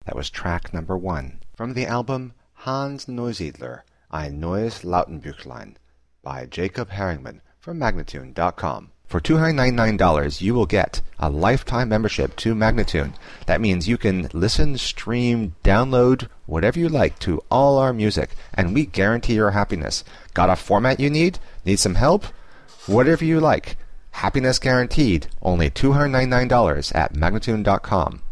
That was track number 1 from the album Hans Neusiedler, Ein neues Lautenbüchlein by Jacob Herringman from Magnatune.com. For $299, you will get a lifetime membership to Magnatune. That means you can listen, stream, download, whatever you like to all our music, and we guarantee your happiness. Got a format you need? Need some help? Whatever you like. Happiness guaranteed. Only $299 at Magnatune.com.